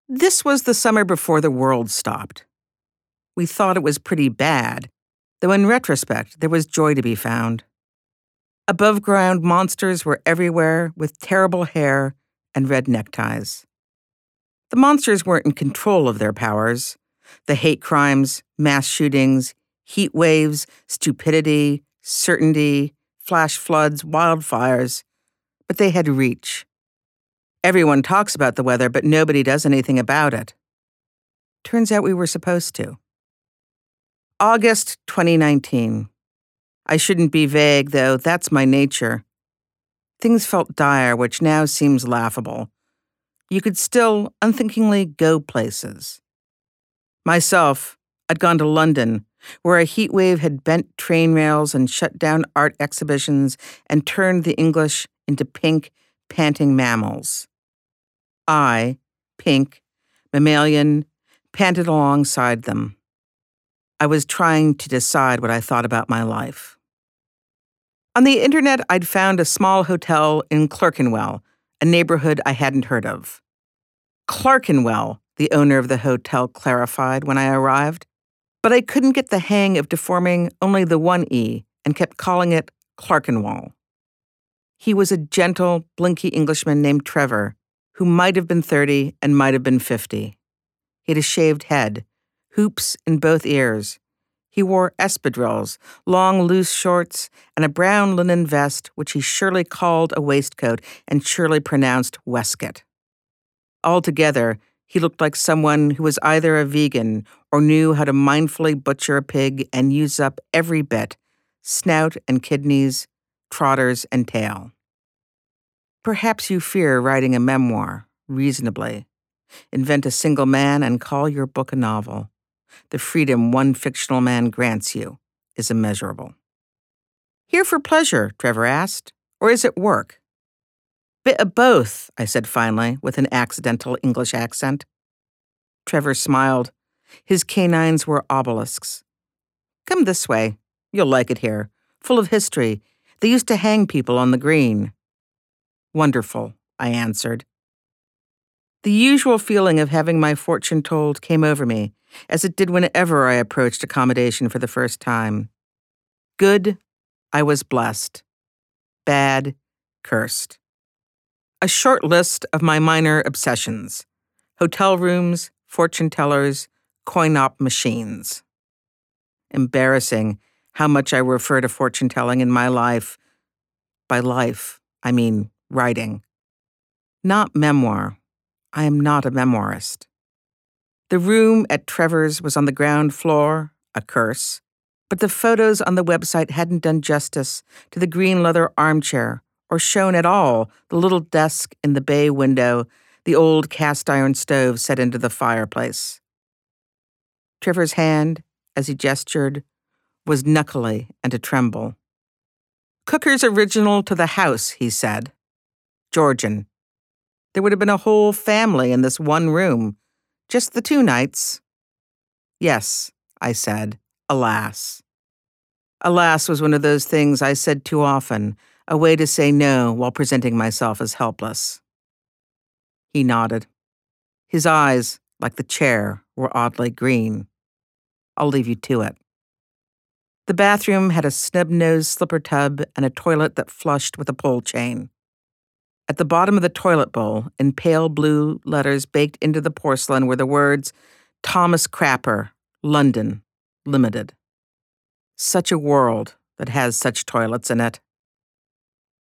This was the summer before the world stopped. We thought it was pretty bad, though in retrospect there was joy to be found. Above-ground monsters were everywhere with terrible hair and red neckties. The monsters weren't in control of their powers. The hate crimes, mass shootings, heat waves, stupidity, certainty, flash floods, wildfires. But they had reach. Everyone talks about the weather, but nobody does anything about it. Turns out we were supposed to. August 2019. I shouldn't be vague, though. That's my nature. Things felt dire, which now seems laughable. You could still unthinkingly go places. Myself, I'd gone to London, where a heat wave had bent train rails and shut down art exhibitions and turned the English into pink, panting mammals. I, pink, mammalian, panted alongside them. I was trying to decide what I thought about my life. On the internet, I'd found a small hotel in Clerkenwell, a neighborhood I hadn't heard of. Clerkenwell, the owner of the hotel clarified when I arrived, but I couldn't get the hang of deforming only the one E and kept calling it Clerkenwell. He was a gentle, blinky Englishman named Trevor, who might have been 30 and might have been 50. He had a shaved head, hoops in both ears. He wore espadrilles, long loose shorts, and a brown linen vest which he surely called a waistcoat and surely pronounced waistcoat. Altogether, he looked like someone who was either a vegan or knew how to mindfully butcher a pig and use up every bit, snout and kidneys, trotters and tail. Perhaps you fear writing a memoir, reasonably. Invent a single man and call your book a novel. The freedom one fictional man grants you is immeasurable. Here for pleasure, Trevor asked, or is it work? Bit of both, I said finally, with an accidental English accent. Trevor smiled. His canines were obelisks. Come this way. You'll like it here. Full of history. They used to hang people on the green. Wonderful, I answered. The usual feeling of having my fortune told came over me, as it did whenever I approached accommodation for the first time. Good, I was blessed. Bad, cursed. A short list of my minor obsessions: hotel rooms, fortune tellers, coin-op machines. Embarrassing how much I refer to fortune telling in my life. By life, I mean writing. Not memoir. I am not a memoirist. The room at Trevor's was on the ground floor, a curse, but the photos on the website hadn't done justice to the green leather armchair or shown at all the little desk in the bay window, the old cast-iron stove set into the fireplace. Trevor's hand, as he gestured, was knuckly and a tremble. Cooker's original to the house, he said. Georgian. There would have been a whole family in this one room. Just the 2 nights. Yes, I said, alas. Alas was one of those things I said too often, a way to say no while presenting myself as helpless. He nodded. His eyes, like the chair, were oddly green. I'll leave you to it. The bathroom had a snub-nosed slipper tub and a toilet that flushed with a pole chain. At the bottom of the toilet bowl, in pale blue letters baked into the porcelain, were the words, Thomas Crapper, London, Limited. Such a world that has such toilets in it.